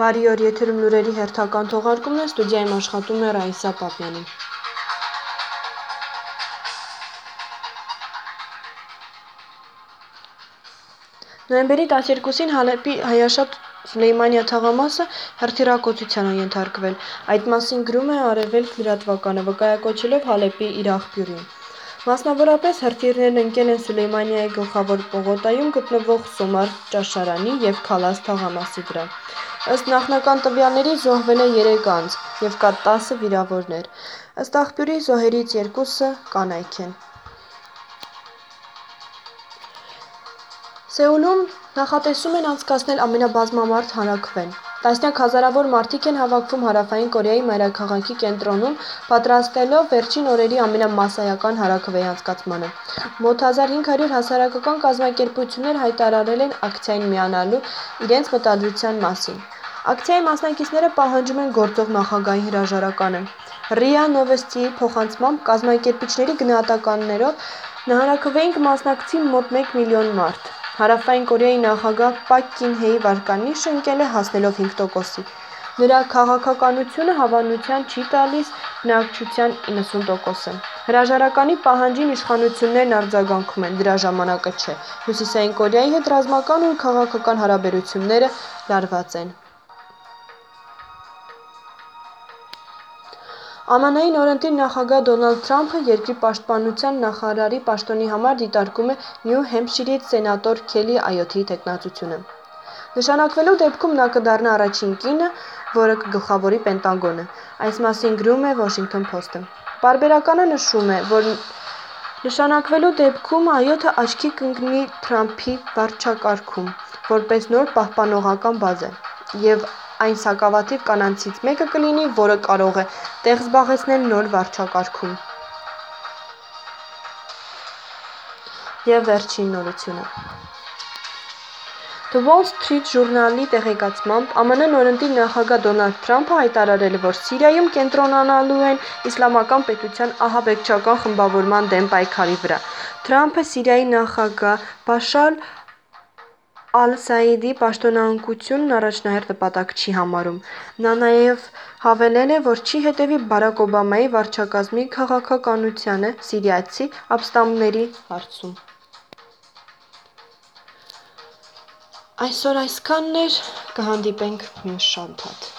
Բարի օր, եթերում լուրերի հերթական թողարկումն է, ստուդիայում աշխատում է Ռաիսա Պապյանը։ Նոյեմբերի 12-ին Հալեպի Հայաշատ Սուլեյմանիա թաղամասը հրթիռակոծության է ենթարկվել։ Այդ մասին գրում է «Արևելք» լրատվականը, վկայակոչելով Հալեպի իր աղբյուրին։ Մասնավորապես հրթիռներն ընկել են Սուլեյմանիայի գլխավոր պողոտայում գտնվող Սոմար ճաշարանի և Քալաս թաղամասի վրա։ Ըստ նախնական տվյալների զոհվել է 3 անձ և կա 10 վիրավորներ։ Ըստ աղբյուրի զոհերից 2-ը կանայք են։ Սեուլում նախատեսում են անցկացնել ամենաբազմամարդ հանրաքվեն։ Տասնյակ հազարավոր մարդիկ են հավաքվում Հարավային Կորեայի մայրաքաղաքի կենտրոնում, պատրաստելով վերջին օրերի ամենամասսայական հանրաքվեի անցկացմանը։ Մոտ 1500 հասարակական կազմակերպություններ հայտարարել են ակցիային միանալու իրենց մտադրության մասին։ Ակցիայի մասնակիցները պահանջում են գործող նախագահի հրաժարականը։ ՌԻԱ Նովոստիի փոխանցմամբ կազմակերպիչների գնահատականներով հանրաքվեին կմասնակցի մոտ 1 միլիոն մարդ։ Հարավային Կորեայի նախագահ Պակ Կին Հեի վարկանիշը ընկել է հասնելով 5%-ի։ Նրա քաղաքականությունը հավանության չի տալիս բնակչության 90%-ը։ Հրաժարականի պահանջին իշխանություններն արձագանքում են, դրա ժամանակը չէ։ Հյուսիսային Կորեայի հետ ռազմական ու քաղաքական հարաբերությունները լարված են։ ԱՄՆ-ի նորընտիր նախագահ Դոնալդ Թրամփը երկրի պաշտպանության նախարարի պաշտոնի համար դիտարկում է Նյու Հեմփշիրից սենատոր Քելի Այոթի թեկնածությունը։ Նշանակվելու դեպքում նա կդառնա առաջին կինը, որը կգլխավորի Պենտագոնը։ Այս մասին գրում է Washington Post-ը։ Պարբերականը նշում է, որ նշանակվելու դեպքում Այոթը աչքի կընկնի Թրամփի վարչակարգում, որպես նոր պահպանողական բազա, և այն սակավաթիվ կանանցից մեկը կլինի, որը կարող է տեղ զբաղեցնել նոր վարչակարգում։ Եվ վերջին նորությունը։ The Wall Street Journal-ի տեղեկացմամբ, ԱՄՆ նորընտիր նախագահ Դոնալդ Թրամփը հայտարարել է, որ Սիրիայում կենտրոնանալու են իսլամական պետության ահաբեկչական խմբավորման դեմ պայքարի վրա։ Թրամփը Սիրիայի նախագահ Բաշար Ալ-Ասադի պաշտոնանկությունն առաջնահերթ նպատակ չի համարում։ Նա նաև հավելել է, որ չի հետևի Բարաք Օբամայի վարչակարգի քաղաքականությանը սիրիացի ապստամբների հարցում։ Այսօր այսքանն էր, կհանդիպենք մյուս շաբաթ։